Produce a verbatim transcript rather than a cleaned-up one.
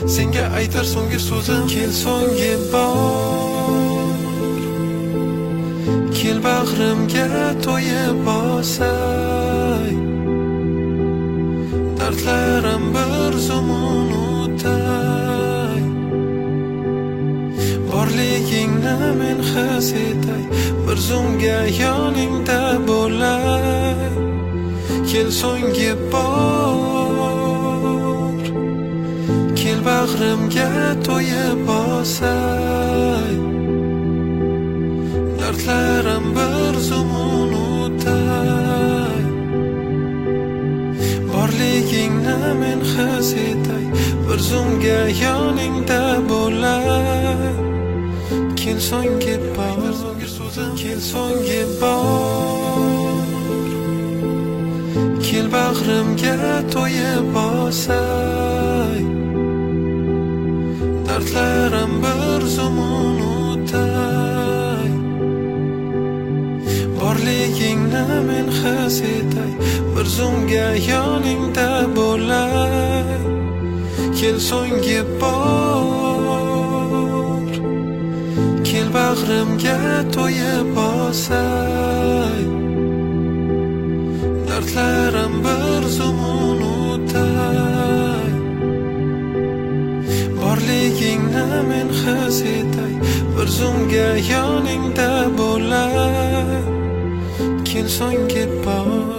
Senga aytar so'nggi so'zim, kel so'nggi bor. Kel bag'rimga to'yib bosay, dardlarim bir zum unutay. Borligingni men his etay, bir zumga yoningda bo'lay. Kel so'nggi bor, kel bag'rimga to'yib bosay, dardlarim bir zum unutay. Borligingni men his etay, bir zumga yoningda bo'lay. Kel so'nggi bor, kel so'nggi bor, kel bag'rimga to'yib bosay, dardlarim bir zum unutay. Borligingni men his etay, bir zumga yoningda bo'lay. Kel so'nggi bor, kel bag'rimga to'yib bosay, dardlarim bir zum unutay. Borligingni men his etay, bir zumga yoningda bo'lay. Kel so'nggi bor.